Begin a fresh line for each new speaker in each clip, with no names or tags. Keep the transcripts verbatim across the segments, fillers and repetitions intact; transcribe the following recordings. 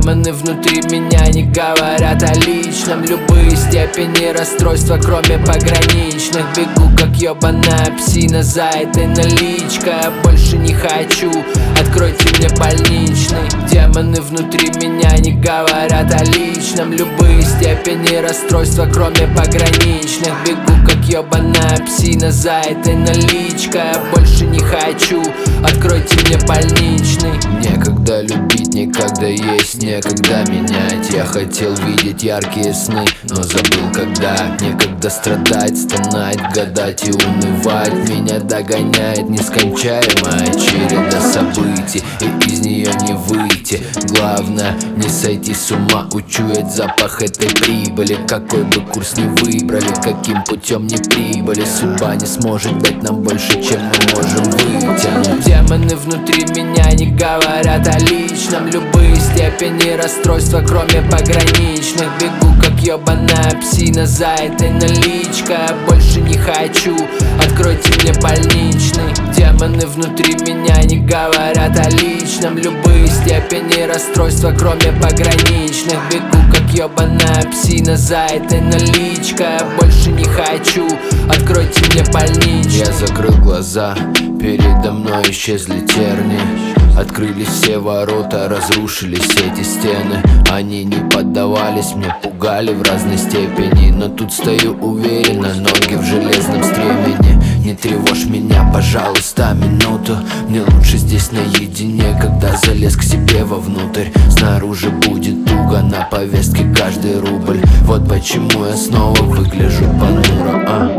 Демоны внутри меня не говорят о личном. Любые степени расстройства, кроме пограничных. Бегу как ебаная псина за этой наличкой. Я больше не хочу, откройте мне больничный. Демоны внутри меня не говорят о личном. Любые степени расстройства, кроме пограничных. Бегу как ебаная псина за этой наличкой. Я больше не хочу, откройте мне больничный. Некогда любить, никогда есть, некогда менять. Я хотел видеть яркие сны, но забыл когда. Некогда страдать, стонать, гадать и унывать. Меня догоняет нескончаемая череда событий, и из нее не выйти. Главное не сойти с ума, учуять запах этой прибыли. Какой бы курс ни выбрали, каким путем ни прибыли, судьба не сможет дать нам больше, чем мы можем вытянуть. Демоны внутри меня не говорят о личном. Любые степени расстройства, кроме пограничных. Бегу как ебаная псина за этой наличкой. Я больше не хочу, откройте мне больничный. Демоны внутри меня не говорят о личном. Любые степени расстройства, кроме пограничных. Бегу как ебаная псина за этой наличкой. Я больше не хочу, откройте мне больничный. Я закрыл глаза, передо мной исчезли терни. Открылись все ворота, разрушились эти стены. Они не поддавались мне, пугали в разной степени. Но тут стою уверенно, ноги в железном стремени. Не тревожь меня, пожалуйста, минуту. Мне лучше здесь наедине, когда залез к себе вовнутрь. Снаружи будет туго, на повестке каждый рубль. Вот почему я снова выгляжу понуро, а?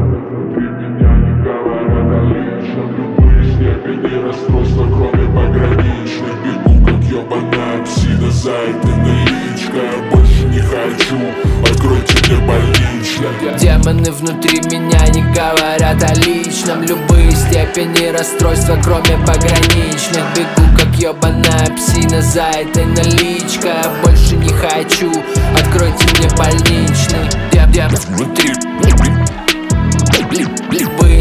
Расстройство, кроме пограничных. Бегу как ебаная псина за этой наличкой. Я больше не хочу, откройте мне больничный.
Демоны внутри меня не говорят о личном. Любые степени расстройства, кроме пограничных. Бегу как ебаная псина за этой наличкой. Я больше не хочу, откройте мне больничный. Демоны внутри. Любые